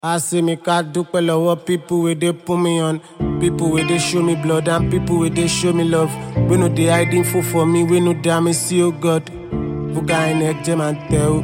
I see me cat do love people where they put me on, people where they show me blood and people where they show me love. We know they hide info for me, we know damn me see oh God. Fuga in egg jam and tell.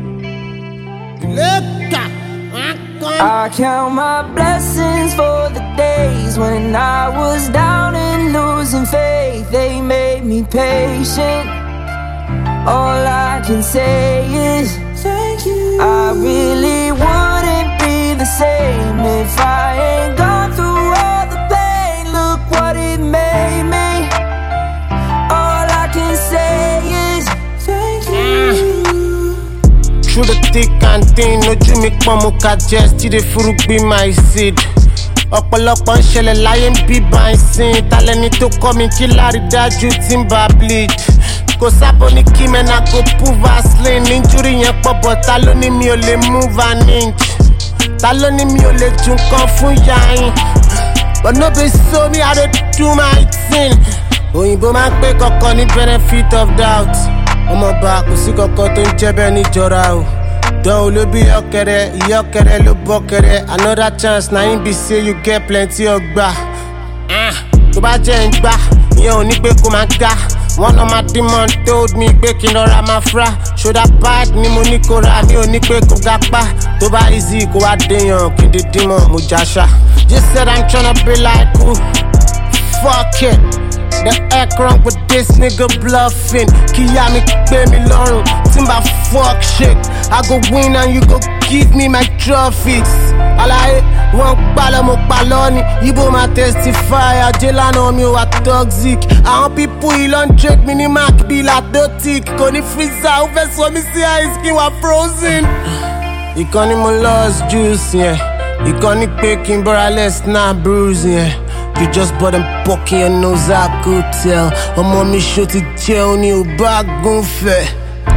I count my blessings for the days when I was down and losing faith. They made me patient. All I can say is thank you. I really wouldn't be the same if I ain't gone through all the pain. Look what it made me. All I can say is thank you. Through the thick and thin, no Jimmy Kwamuka just to the fruit be my seed. Ọ̀pọ̀lọpọ̀ ń ṣẹlẹ̀ láyé ń bí bá ń sin. Talẹ́ni tó kọ́ mi kí lárídájú tí ń bá bleed. Kò sábò ní kí mẹ́na go pull Vaseline. Injury yẹn pọ̀ bọ̀ ta ló ní mi ò lè move an inch. Ta ló ní mi ò lè ju nǹkan fún yàyín. But no be so me I dey do my thing. Òyìnbó máa ń pè kọ̀ọ̀kan ní benefit of doubt. Ọmọọba kò sí kọ̀ọ̀kan tó ń jẹ́ bẹ́ẹ̀ níjọra o. Dán o ló bí ìyọ́kẹrẹ ló bọ́kẹrẹ. Another chance na him be say you get plenty ọgbà. Tó bá jẹ́ ń gbá, ìyẹn ò ní pé kó máa ga. One of my demons told me pé kí n lọ́ra máa fra. Ṣọ́dá bad ni mo ní kó ra, mi ò ní pé kó ga pa. Tó bá easy kó wá déyàn, kí n di demon mo jáṣá. You said I'm tryna be like who? Fuck it. The heck wrong with this nigga bluffing. Kíyà mi pé mi lọ́rùn, tí n bá fuck shit. I go win and you go give me my trophies. Àlàyé wọ́n gbá lọ mo pa lọ́ni. Ibo ma testify, ajé lánàá mi ò wá toxic. Àwọn people yìí ló ń trade mi ní Mac bí latotic. Kò ní freezer, ó fẹ́ sọ mi sí ice kí n wá frozen. Ìkan ni mo lost juice yẹn. Ìkan ní pé kí n bọ́ra less náà bruise yẹn. You just bought them poking your nose, I could tell. Ọmọ mi ṣó ti jẹun ní ò bá gúnfẹ̀.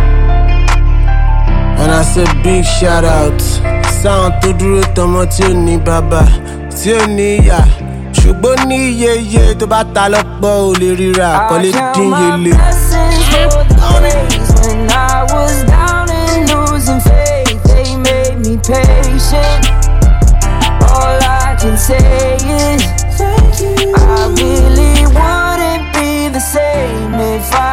And I say big shout out. Sound tó dúró tọmọ tí ò ní bàbá, tí ò ní ìyá. Ṣùgbọ́n ní iyeye tó bá ta lọ́pọ̀ ò lè ríra, kò lè dín yẹlé. When I was down and losing faith, they made me patient. All I can say is thank you. I really wouldn't be the same if I